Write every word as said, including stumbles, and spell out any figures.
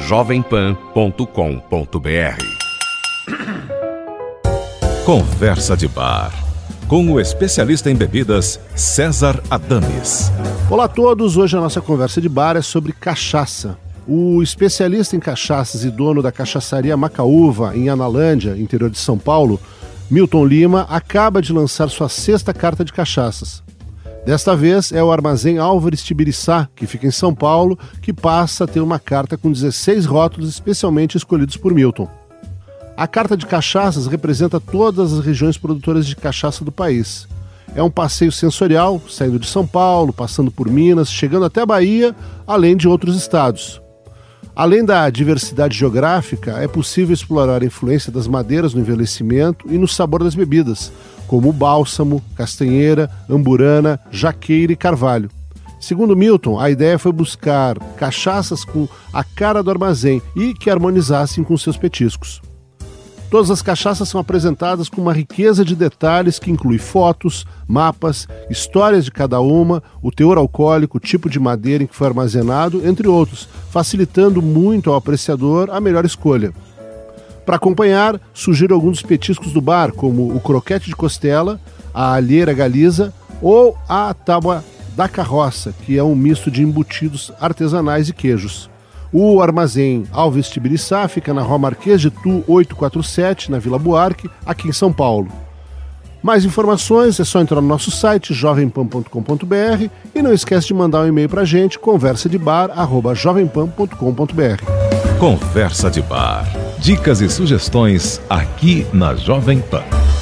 jovem pan ponto com ponto br. Conversa de Bar, com o especialista em bebidas, César Adames. Olá a todos, hoje a nossa conversa de bar é sobre cachaça. O especialista em cachaças e dono da cachaçaria Macaúva, em Analândia, interior de São Paulo, Milton Lima, acaba de lançar sua sexta carta de cachaças. Desta vez é o Armazém Álvares Tibiriçá, que fica em São Paulo, que passa a ter uma carta com dezesseis rótulos especialmente escolhidos por Milton. A carta de cachaças representa todas as regiões produtoras de cachaça do país. É um passeio sensorial, saindo de São Paulo, passando por Minas, chegando até a Bahia, além de outros estados. Além da diversidade geográfica, é possível explorar a influência das madeiras no envelhecimento e no sabor das bebidas, como bálsamo, castanheira, amburana, jaqueira e carvalho. Segundo Milton, a ideia foi buscar cachaças com a cara do armazém e que harmonizassem com seus petiscos. Todas as cachaças são apresentadas com uma riqueza de detalhes que inclui fotos, mapas, histórias de cada uma, o teor alcoólico, o tipo de madeira em que foi armazenado, entre outros, facilitando muito ao apreciador a melhor escolha. Para acompanhar, sugiro alguns dos petiscos do bar, como o croquete de costela, a alheira galiza ou a tábua da carroça, que é um misto de embutidos artesanais e queijos. O Armazém Álvares Tibiriçá fica na Rua Marquês de Tu oitocentos e quarenta e sete, na Vila Buarque, aqui em São Paulo. Mais informações é só entrar no nosso site jovem pan ponto com ponto br e não esquece de mandar um e-mail para a gente, conversa de bar arroba jovem pan ponto com ponto br. Conversa de Bar. Dicas e sugestões aqui na Jovem Pan.